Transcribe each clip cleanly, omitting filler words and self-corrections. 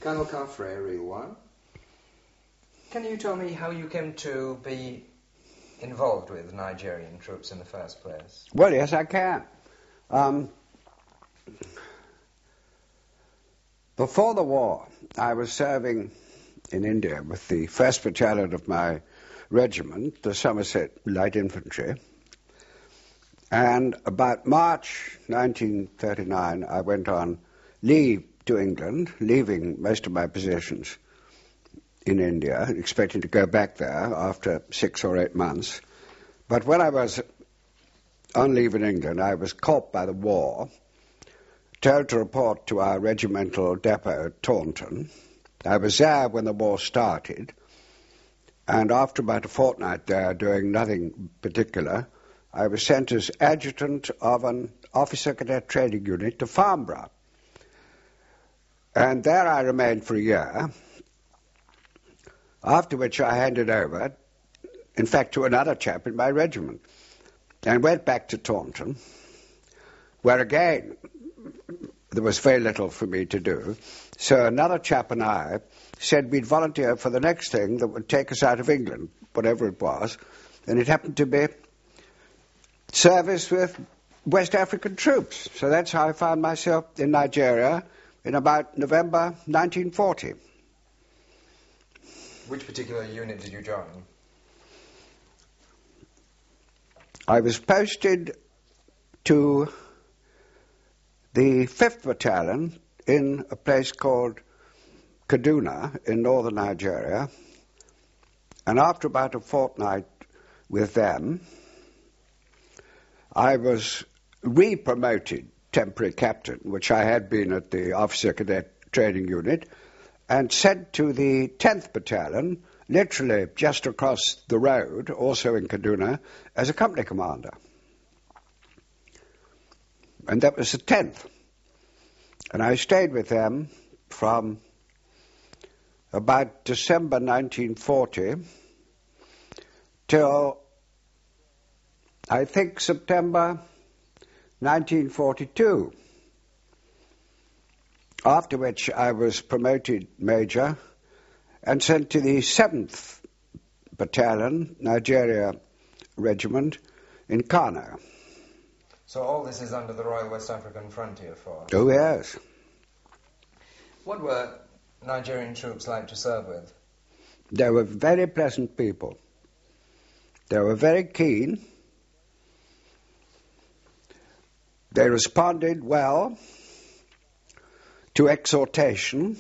Colonel Caffrey, real one. Can you tell me how you came to be involved with Nigerian troops in the first place? Well, yes, I can. Before the war, I was serving in India with the 1st Battalion of my regiment, the Somerset Light Infantry. And about March 1939, I went on leave to England, leaving most of my possessions in India, expecting to go back there after 6 or 8 months. But when I was on leave in England, I was caught by the war, told to report to our regimental depot at Taunton. I was there when the war started, and after about a fortnight there doing nothing particular, I was sent as adjutant of an officer cadet training unit to Farnborough. And there I remained for a year, after which I handed over, in fact, to another chap in my regiment, and went back to Taunton, where again there was very little for me to do. So another chap and I said we'd volunteer for the next thing that would take us out of England, whatever it was, and it happened to be service with West African troops. So that's how I found myself in Nigeria in about November 1940. Which particular unit did you join? I was posted to the 5th Battalion in a place called Kaduna in northern Nigeria, and after about a fortnight with them, I was re-promoted temporary captain, which I had been at the officer cadet training unit, and sent to the 10th Battalion, literally just across the road, also in Kaduna, as a company commander. And that was the 10th. And I stayed with them from about December 1940 till, I think, September 1942, after which I was promoted major and sent to the 7th Battalion, Nigeria Regiment, in Kano. So all this is under the Royal West African Frontier Force? Oh, yes. What were Nigerian troops like to serve with? They were very pleasant people. They were very keen. They responded well to exhortation.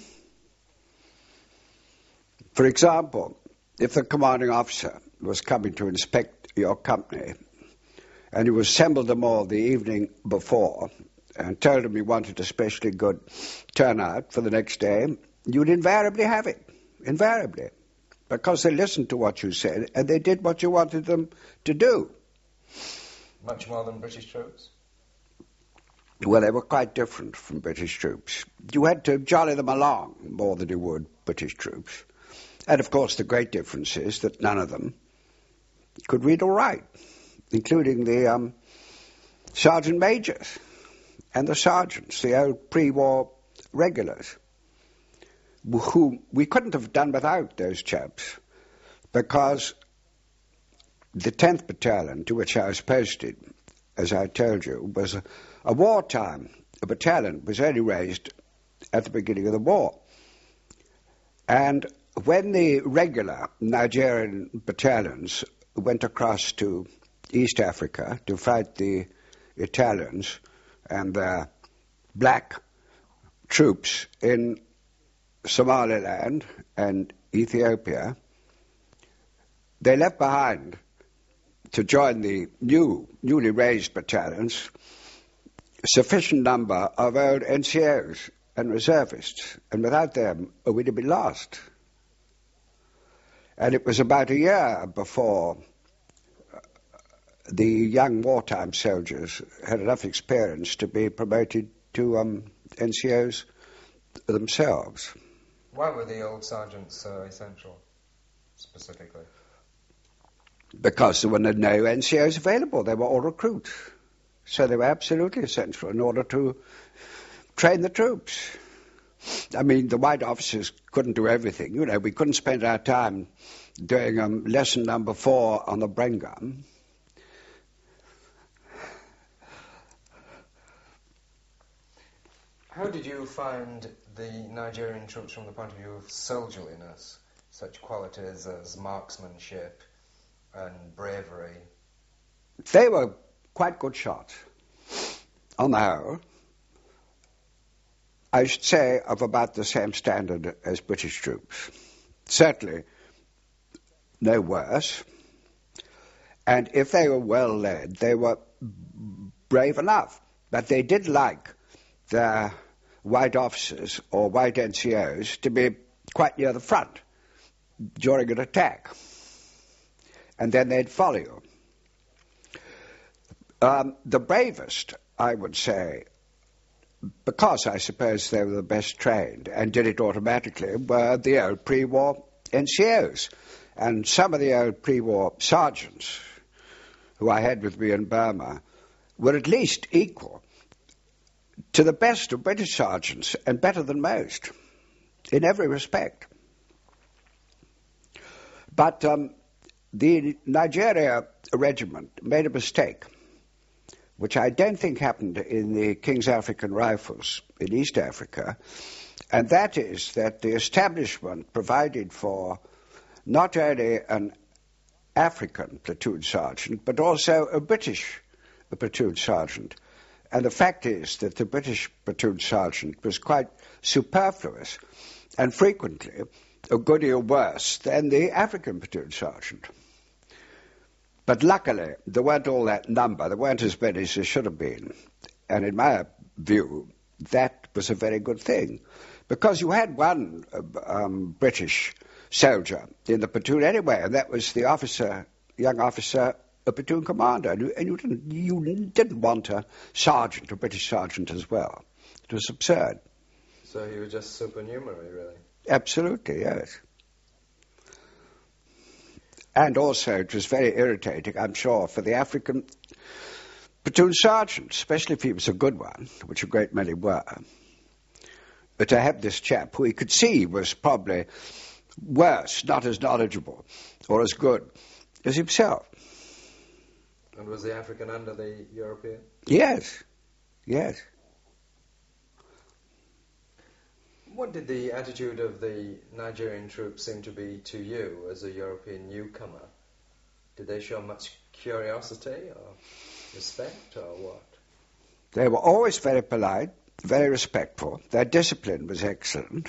For example, if the commanding officer was coming to inspect your company and you assembled them all the evening before and told them you wanted a especially good turnout for the next day, you'd invariably have it, invariably, because they listened to what you said and they did what you wanted them to do. Much more than British troops? Well, they were quite different from British troops. You had to jolly them along more than you would British troops. And, of course, the great difference is that none of them could read or write, including the sergeant majors and the sergeants, the old pre-war regulars, who we couldn't have done without those chaps, because the 10th Battalion, to which I was posted, as I told you, was a wartime. A battalion was only raised at the beginning of the war. And when the regular Nigerian battalions went across to East Africa to fight the Italians and their black troops in Somaliland and Ethiopia, they left behind to join the newly raised battalions a sufficient number of old NCOs and reservists, and without them we'd have been lost. And it was about a year before the young wartime soldiers had enough experience to be promoted to NCOs themselves. Why were the old sergeants so essential, specifically? Because there were no NCOs available. They were all recruits. So they were absolutely essential in order to train the troops. I mean, the white officers couldn't do everything. You know, we couldn't spend our time doing lesson number 4 on the Bren gun. How did you find the Nigerian troops from the point of view of soldierliness, such qualities as marksmanship and bravery? They were quite good shots, on the whole. I should say of about the same standard as British troops. Certainly no worse. And if they were well led, they were brave enough. But they did like their white officers or white NCOs to be quite near the front during an attack. And then they'd follow you. The bravest, I would say, because I suppose they were the best trained and did it automatically, were the old pre-war NCOs. And some of the old pre-war sergeants who I had with me in Burma were at least equal to the best of British sergeants and better than most in every respect. But the Nigeria regiment made a mistake, which I don't think happened in the King's African Rifles in East Africa, and that is that the establishment provided for not only an African platoon sergeant, but also a British platoon sergeant. And the fact is that the British platoon sergeant was quite superfluous and frequently a good deal worse than the African platoon sergeant. But luckily, there weren't all that number. There weren't as many as there should have been. And in my view, that was a very good thing. Because you had one British soldier in the platoon anyway, and that was the officer, young officer, a platoon commander. And you didn't want a sergeant, a British sergeant as well. It was absurd. So he was just supernumerary, really? Absolutely, yes. And also, it was very irritating, I'm sure, for the African platoon sergeant, especially if he was a good one, which a great many were. But to have this chap who he could see was probably worse, not as knowledgeable or as good as himself. And was the African under the European? Yes, yes. What did the attitude of the Nigerian troops seem to be to you as a European newcomer? Did they show much curiosity or respect or what? They were always very polite, very respectful. Their discipline was excellent.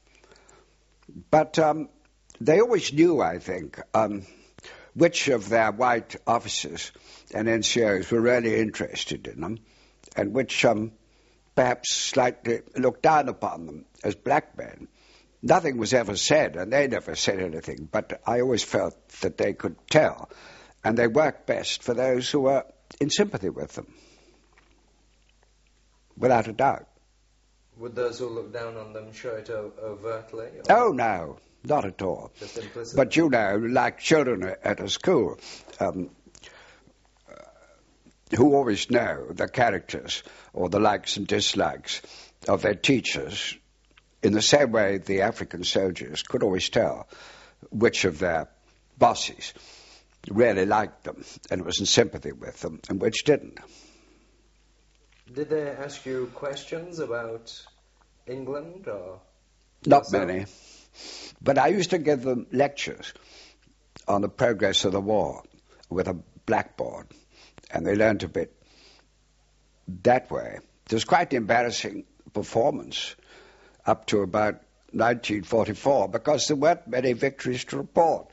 But they always knew, I think, which of their white officers and NCOs were really interested in them and which perhaps slightly looked down upon them as black men. Nothing was ever said, and they never said anything, but I always felt that they could tell, and they worked best for those who were in sympathy with them, without a doubt. Would those who looked down on them show it overtly? Oh, no, not at all. Just implicitly? But you know, like children at a school, who always know the characters or the likes and dislikes of their teachers, in the same way the African soldiers could always tell which of their bosses really liked them and was in sympathy with them and which didn't. Did they ask you questions about England or? Not many. But I used to give them lectures on the progress of the war with a blackboard, and they learned a bit that way. It was quite an embarrassing performance up to about 1944 because there weren't many victories to report.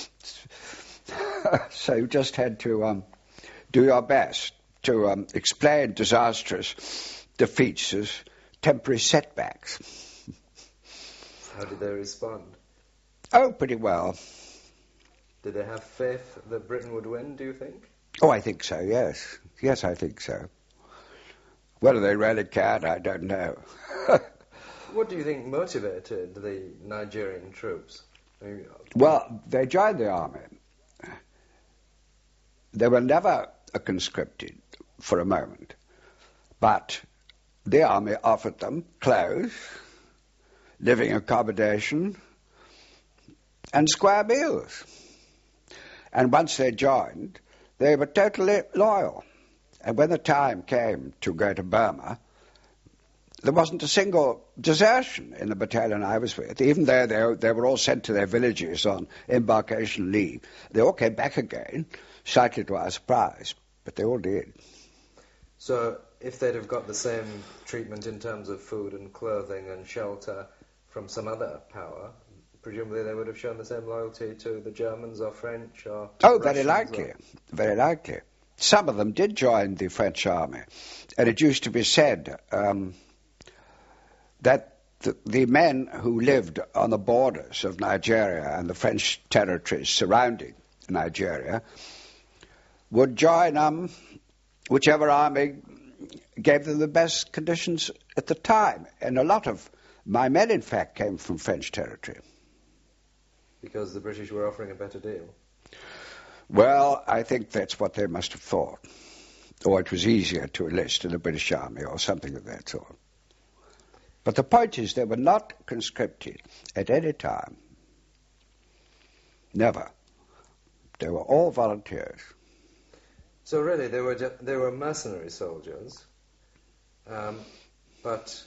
So you just had to do your best to explain disastrous defeats as temporary setbacks. How did they respond? Oh, pretty well. Did they have faith that Britain would win, do you think? Oh, I think so, yes. Yes, I think so. Whether they really cared, I don't know. What do you think motivated the Nigerian troops? Well, they joined the army. They were never conscripted for a moment, but the army offered them clothes, living accommodation, and square meals. And once they joined, they were totally loyal. And when the time came to go to Burma, there wasn't a single desertion in the battalion I was with. Even though they were all sent to their villages on embarkation leave, they all came back again, slightly to our surprise, but they all did. So if they'd have got the same treatment in terms of food and clothing and shelter from some other power, presumably they would have shown the same loyalty to the Germans or French or Oh, Russians very likely, very likely. Some of them did join the French army, and it used to be said that the men who lived on the borders of Nigeria and the French territories surrounding Nigeria would join whichever army gave them the best conditions at the time. And a lot of my men, in fact, came from French territory. Because the British were offering a better deal? Well, I think that's what they must have thought. Or it was easier to enlist in the British Army or something of that sort. But the point is, they were not conscripted at any time. Never. They were all volunteers. So really, they were mercenary soldiers, but...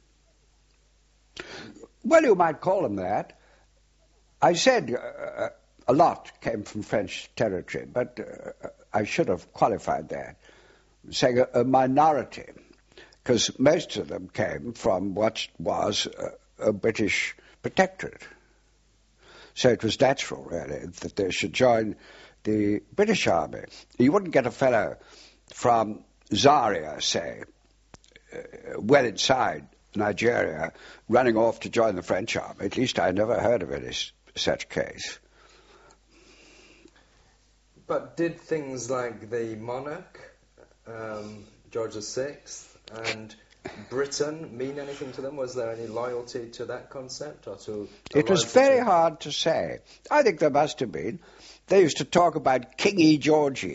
Well, you might call them that. I said a lot came from French territory, but I should have qualified that, saying a minority, because most of them came from what was a British protectorate. So it was natural, really, that they should join the British Army. You wouldn't get a fellow from Zaria, say, well inside Nigeria, running off to join the French Army. At least I never heard of any such case. But did things like the monarch, George VI, and Britain mean anything to them? Was there any loyalty to that concept? Or to it was very hard to say. I think there must have been. They used to talk about Kingy Georgie.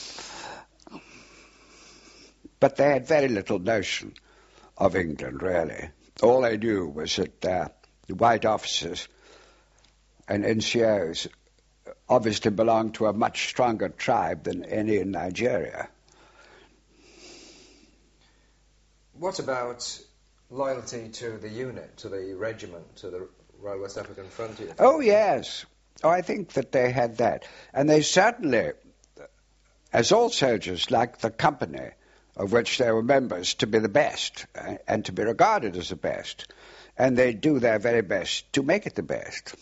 But they had very little notion of England, really. All they knew was that the white officers and NCOs obviously belonged to a much stronger tribe than any in Nigeria. What about loyalty to the unit, to the regiment, to the Royal West African Frontier? Oh, yes. Oh, I think that they had that. And they certainly, as all soldiers, liked the company of which they were members to be the best and to be regarded as the best. And they do their very best to make it the best.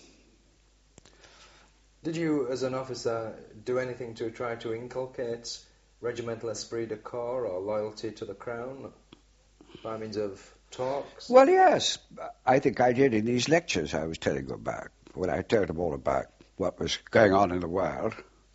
Did you, as an officer, do anything to try to inculcate regimental esprit de corps or loyalty to the Crown by means of talks? Well, yes. I think I did in these lectures I was telling you about, when I told them all about what was going on in the world.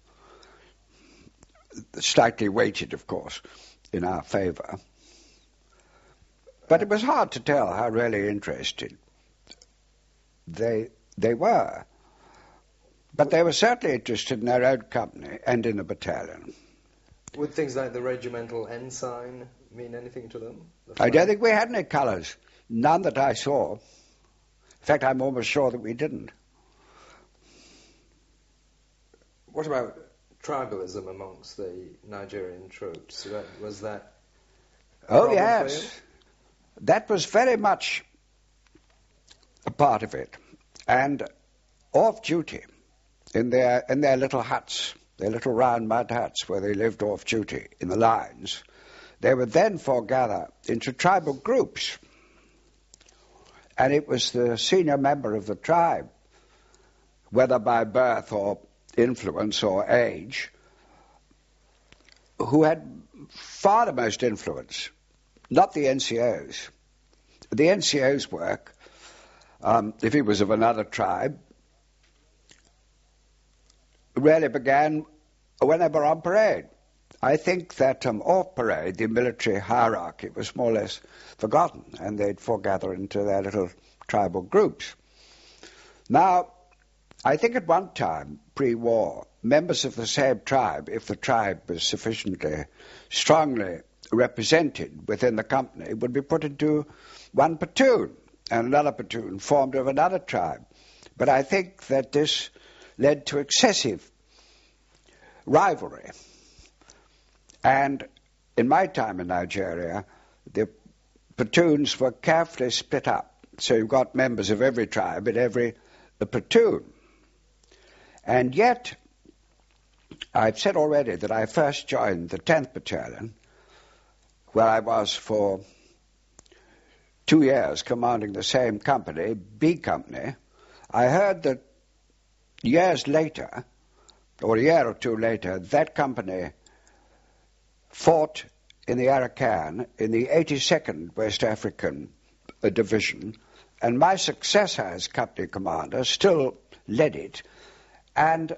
Slightly weighted, of course, in our favour. But it was hard to tell how really interested they were. But they were certainly interested in their own company and in the battalion. Would things like the regimental ensign mean anything to them? I don't think we had any colours. None that I saw. In fact, I'm almost sure that we didn't. What about tribalism amongst the Nigerian troops? Was that a Oh, problem yes. for you? That was very much a part of it. And off duty, in their little huts, their little round mud huts where they lived off duty in the lines, they would then foregather into tribal groups. And it was the senior member of the tribe, whether by birth or influence or age, who had far the most influence, not the NCOs. The NCO's work, if he was of another tribe, really began when they were on parade. I think that off parade, the military hierarchy was more or less forgotten, and they'd foregather into their little tribal groups. Now, I think at one time, pre-war, members of the same tribe, if the tribe was sufficiently strongly represented within the company, would be put into one platoon, and another platoon formed of another tribe. But I think that this led to excessive rivalry. And in my time in Nigeria, the platoons were carefully split up. So you've got members of every tribe in every platoon. And yet, I've said already that I first joined the 10th Battalion, where I was for 2 years commanding the same company, B Company. I heard that years later, or a year or two later, that company fought in the Arakan in the 82nd West African Division, and my successor as company commander still led it. And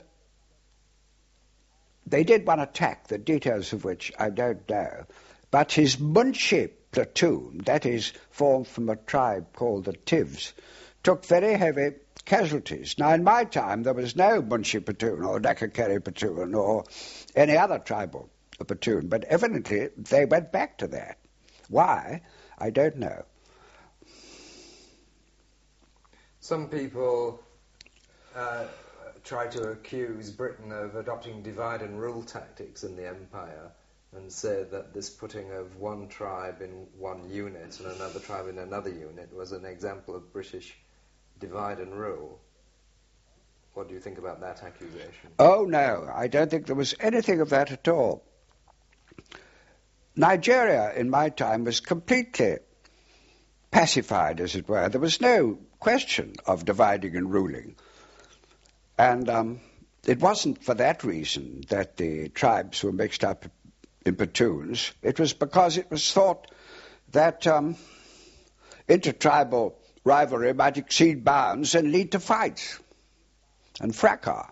they did one attack, the details of which I don't know, but his Munshi platoon, that is formed from a tribe called the Tivs, took very heavy casualties. Now, in my time, there was no Munshi platoon or Dakakere platoon or any other tribal platoon, but evidently they went back to that. Why? I don't know. Some people try to accuse Britain of adopting divide and rule tactics in the empire and say that this putting of one tribe in one unit and another tribe in another unit was an example of British divide and rule. What do you think about that accusation? Oh, no, I don't think there was anything of that at all. Nigeria, in my time, was completely pacified, as it were. There was no question of dividing and ruling. And it wasn't for that reason that the tribes were mixed up in platoons. It was because it was thought that intertribal rivalry might exceed bounds and lead to fights and fracas.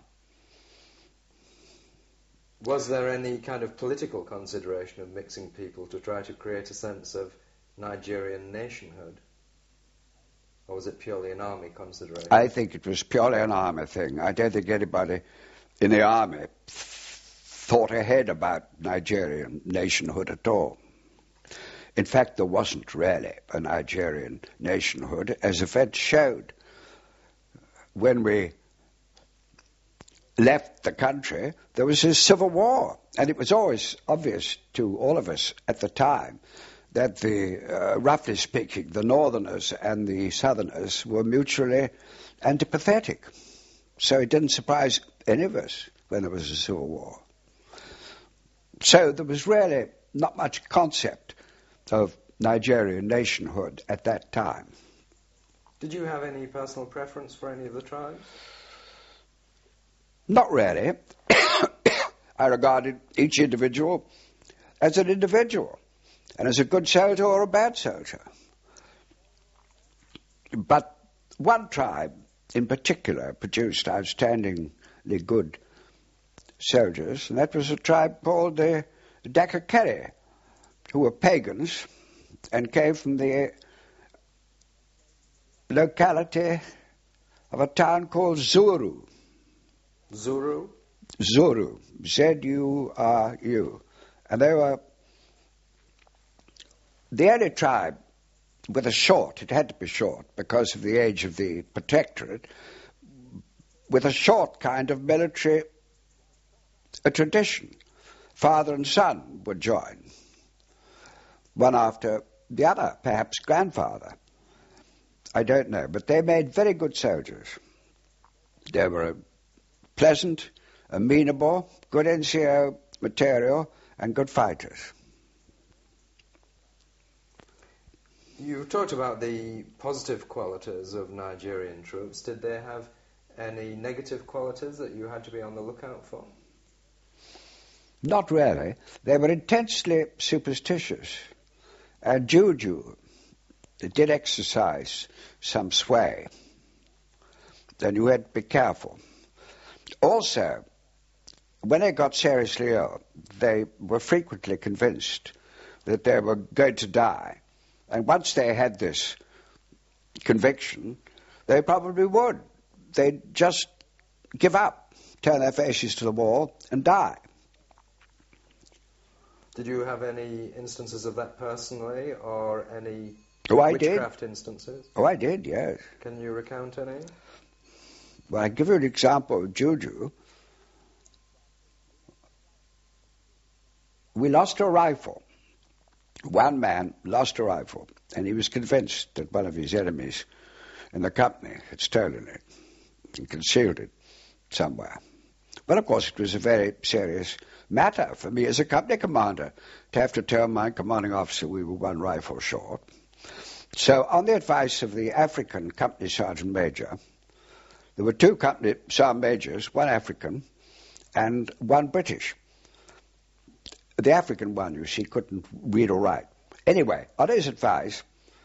Was there any kind of political consideration of mixing people to try to create a sense of Nigerian nationhood? Or was it purely an army consideration? I think it was purely an army thing. I don't think anybody in the army thought ahead about Nigerian nationhood at all. In fact, there wasn't really a Nigerian nationhood, as events showed. When we left the country, there was a civil war, and it was always obvious to all of us at the time that roughly speaking, the Northerners and the Southerners were mutually antipathetic. So it didn't surprise any of us when there was a civil war. So there was really not much concept of Nigerian nationhood at that time. Did you have any personal preference for any of the tribes? Not really. I regarded each individual as an individual, and as a good soldier or a bad soldier. But one tribe in particular produced outstandingly good soldiers, and that was a tribe called the Dakakere, who were pagans and came from the locality of a town called Zuru. Zuru? Zuru. Z-U-R-U. And they were the only tribe with a short, it had to be short because of the age of the protectorate, with a short kind of military tradition. Father and son would join, one after the other, perhaps grandfather. I don't know, but they made very good soldiers. They were pleasant, amenable, good NCO material, and good fighters. You talked about the positive qualities of Nigerian troops. Did they have any negative qualities that you had to be on the lookout for? Not really. They were intensely superstitious. And juju did exercise some sway. Then you had to be careful. Also, when they got seriously ill, they were frequently convinced that they were going to die. And once they had this conviction, they probably would. They'd just give up, turn their faces to the wall, and die. Did you have any instances of that personally, or any Oh, I did. Witchcraft instances? Oh, I did, yes. Can you recount any? Well, I'll give you an example of juju. We lost a rifle. One man lost a rifle, and he was convinced that one of his enemies in the company had stolen it and concealed it somewhere. Well, of course, it was a very serious matter for me as a company commander to have to tell my commanding officer we were one rifle short. So, on the advice of the African company sergeant major, there were two company sergeant majors, one African and one British. The African one, you see, couldn't read or write. Anyway, on his advice,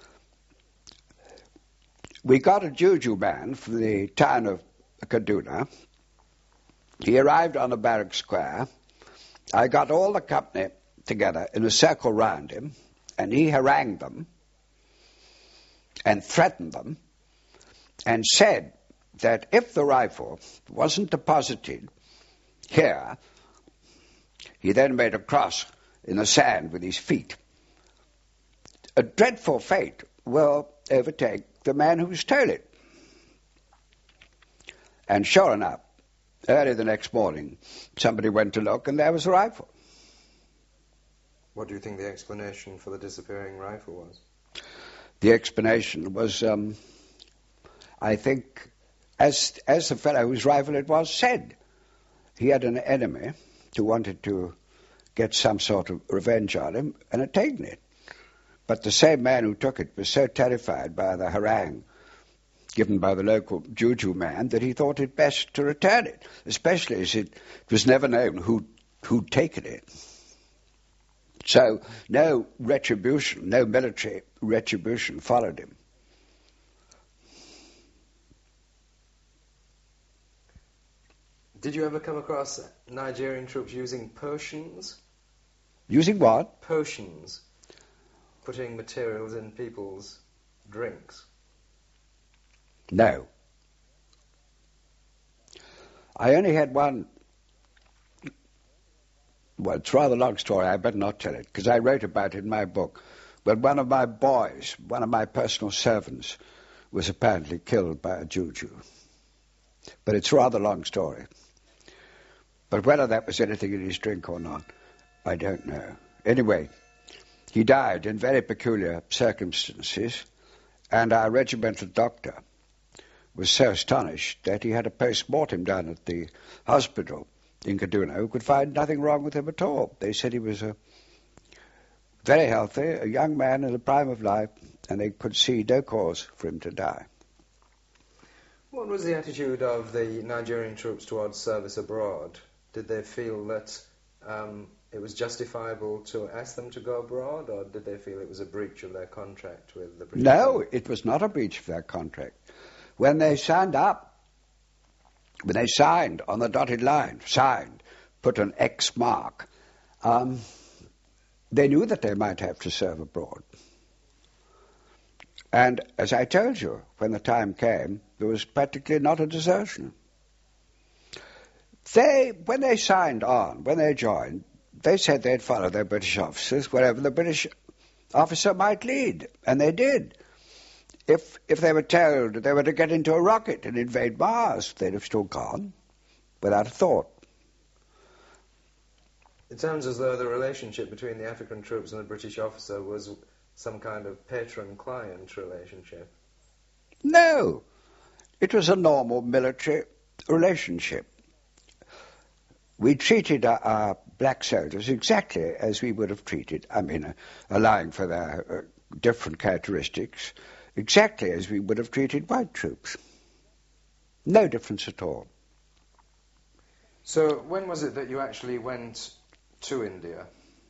we got a juju man from the town of Kaduna. He arrived on the barrack square. I got all the company together in a circle round him, and he harangued them and threatened them and said that if the rifle wasn't deposited here, he then made a cross in the sand with his feet. A dreadful fate will overtake the man who stole it. And sure enough, early the next morning, somebody went to look, and there was a rifle. What do you think the explanation for the disappearing rifle was? The explanation was, I think, as the fellow whose rifle it was said, he had an enemy who wanted to get some sort of revenge on him and had taken it. But the same man who took it was so terrified by the harangue given by the local juju man that he thought it best to return it, especially as it was never known who'd taken it. So no retribution, no military retribution followed him. Did you ever come across Nigerian troops using potions? Using what? Potions. Putting materials in people's drinks. No. I only had one. Well, it's a rather long story. I better not tell it, because I wrote about it in my book. But one of my boys, one of my personal servants, was apparently killed by a juju. But it's a rather long story. But whether that was anything in his drink or not, I don't know. Anyway, he died in very peculiar circumstances, and our regimental doctor was so astonished that he had a post-mortem done at the hospital in Kaduna who could find nothing wrong with him at all. They said he was very healthy, a young man in the prime of life, and they could see no cause for him to die. What was the attitude of the Nigerian troops towards service abroad? Did they feel that it was justifiable to ask them to go abroad, or did they feel it was a breach of their contract with the British? No, it was not a breach of their contract. When they signed up, when they signed on the dotted line, put an X mark, they knew that they might have to serve abroad. And as I told you, when the time came, there was practically not a desertion. When they signed on, when they joined, they said they'd follow their British officers wherever the British officer might lead, and they did. If they were told they were to get into a rocket and invade Mars, they'd have still gone, without a thought. It sounds as though the relationship between the African troops and the British officer was some kind of patron-client relationship. No, it was a normal military relationship. We treated our black soldiers exactly as we would have treated, allowing for their different characteristics, exactly as we would have treated white troops. No difference at all. So when was it that you actually went to India?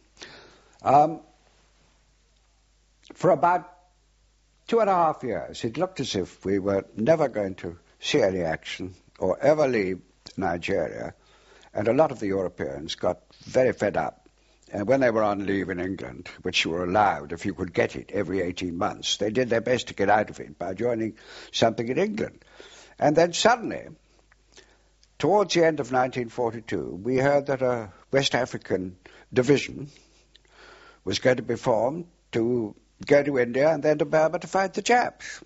For about 2.5 years. It looked as if we were never going to see any action or ever leave Nigeria. And a lot of the Europeans got very fed up. And when they were on leave in England, which you were allowed if you could get it every 18 months, they did their best to get out of it by joining something in England. And then suddenly, towards the end of 1942, we heard that a West African division was going to be formed to go to India and then to Burma to fight the Japs.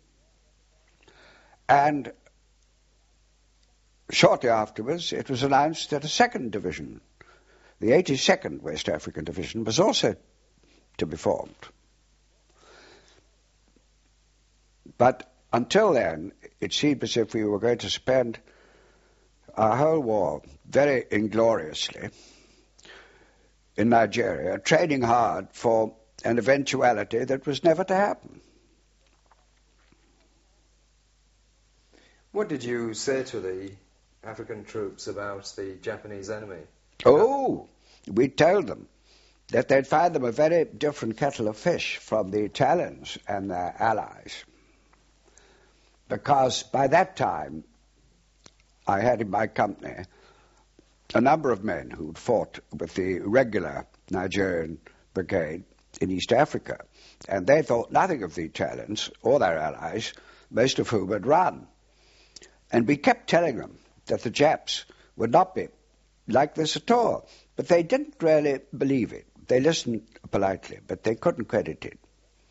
And shortly afterwards, it was announced that a second division, the 82nd West African Division, was also to be formed. But until then, it seemed as if we were going to spend our whole war very ingloriously in Nigeria, training hard for an eventuality that was never to happen. What did you say to the African troops about the Japanese enemy? Oh, we told them that they'd find them a very different kettle of fish from the Italians and their allies. Because by that time, I had in my company a number of men who'd fought with the regular Nigerian brigade in East Africa, and they thought nothing of the Italians or their allies, most of whom had run. And we kept telling them that the Japs would not be like this at all, but they didn't really believe it. They listened politely, but they couldn't credit it.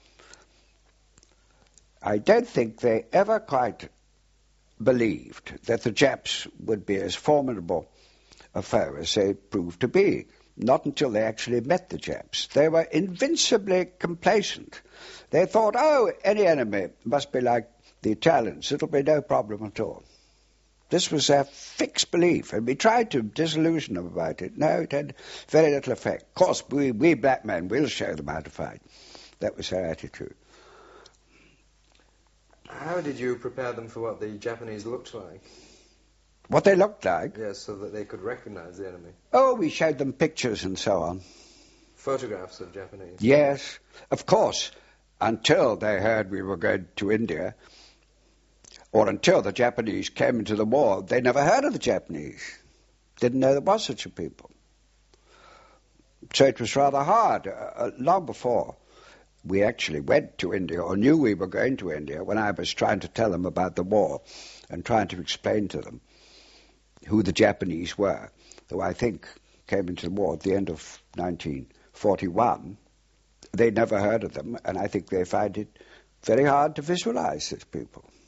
I don't think they ever quite believed that the Japs would be as formidable a foe as they proved to be. Not until they actually met the Japs. They were invincibly complacent. They thought, oh, any enemy must be like the Italians. It'll be no problem at all. This was their fixed belief, and we tried to disillusion them about it. No, it had very little effect. Of course, we black men will show them how to fight. That was their attitude. How did you prepare them for what the Japanese looked like? What they looked like? Yes, so that they could recognize the enemy. Oh, we showed them pictures and so on. Photographs of Japanese? Yes, of course, until they heard we were going to India, or until the Japanese came into the war, they never heard of the Japanese. Didn't know there was such a people. So it was rather hard. Long before we actually went to India, or knew we were going to India, when I was trying to tell them about the war and trying to explain to them who the Japanese were, who I think came into the war at the end of 1941, they'd never heard of them, and I think they find it very hard to visualize these people.